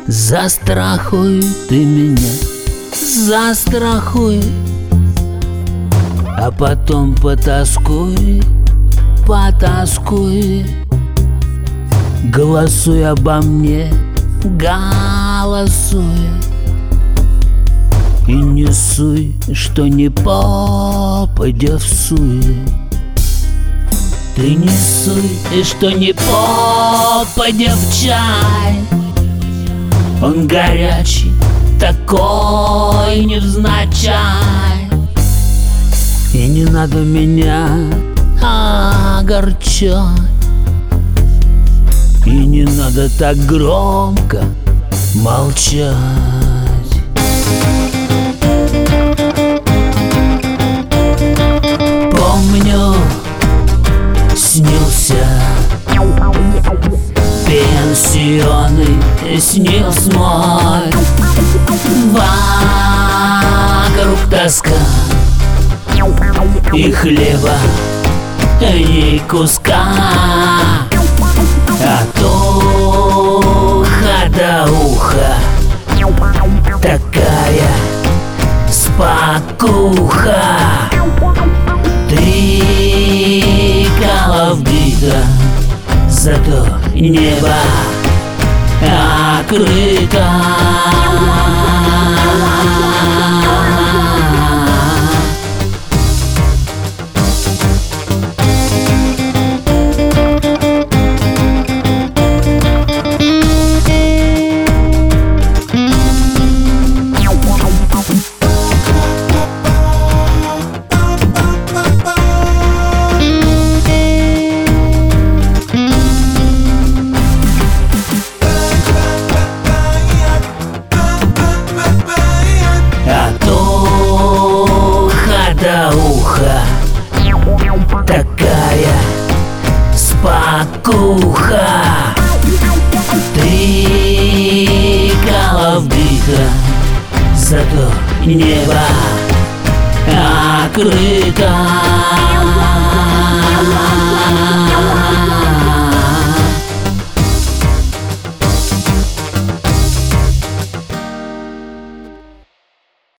Застрахуй ты меня, застрахуй, а потом потаскуй, потаскуй. Голосуй обо мне, голосуй. И не суй, что не попадя в суе. Ты не суй, что не попадя в чай. Он горячий, такой невзначай. И не надо меня огорчать. И не надо так громко молчать. Помню, снился пенсионный, снился мой. Вокруг тоска и хлеба ни куска. От уха до уха такая спокуха. 3 кола вбито, зато небо открыто. До уха такая спокуха. 3 кола вбито, зато небо открыто.